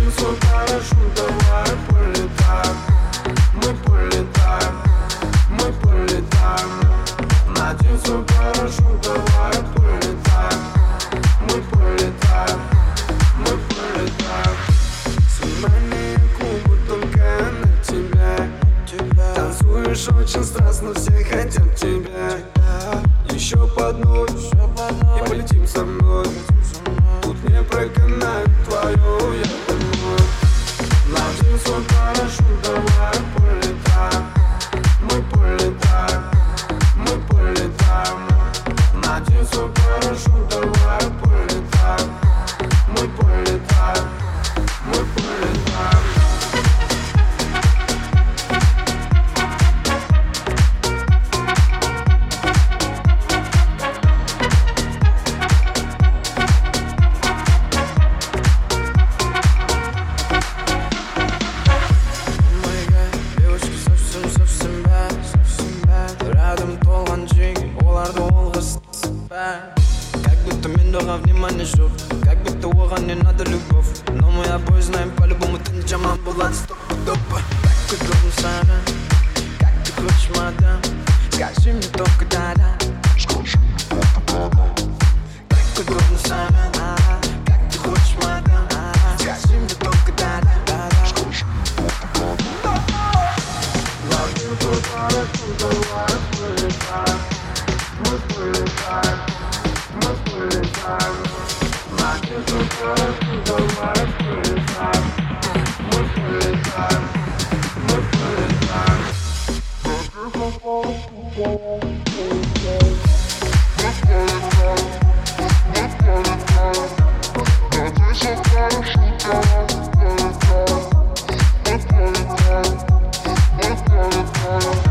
свой парашют, давай полетаем. Мы полетаем, мы полетаем. Надень свой парашют, давай полетаем. Мы полетаем, мы полетаем. Снимание клубы только на тебя. Танцуешь очень страстно, все хотят тебя. Еще под ночь и полетим со мной. Тут не проканает твою ядерную. Надень свой парашют, давай полетаем. Мы полетаем, мы полетаем. Надень свой парашют, давай полетаем. Мы полетаем, мы полетаем. Как будто минула внимание жук, как будто оған не надо любовь. Но мы обои знаем по-любому, ты не жаман болады стопудово. Так удобно саған, как ты хочешь, мадам. Скажи мне только да-да. Так удобно саған, как ты хочешь, мадам. Скажи мне только да-да. Надень свой парашют, давай полетаем. Мы полетаем, мы полетаем. Надень свой парашют, давай полетаем. Мы полетаем, мы полетаем. Надень свой парашют, давай полетаем. Мы полетаем, мы полетаем. Надень свой парашют, давай полетаем. Мы полетаем, мы полетаем.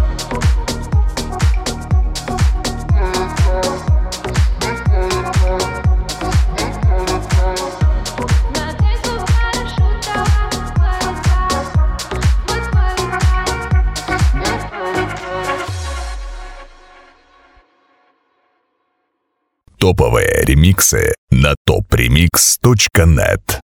Топовые ремиксы на topremix.net.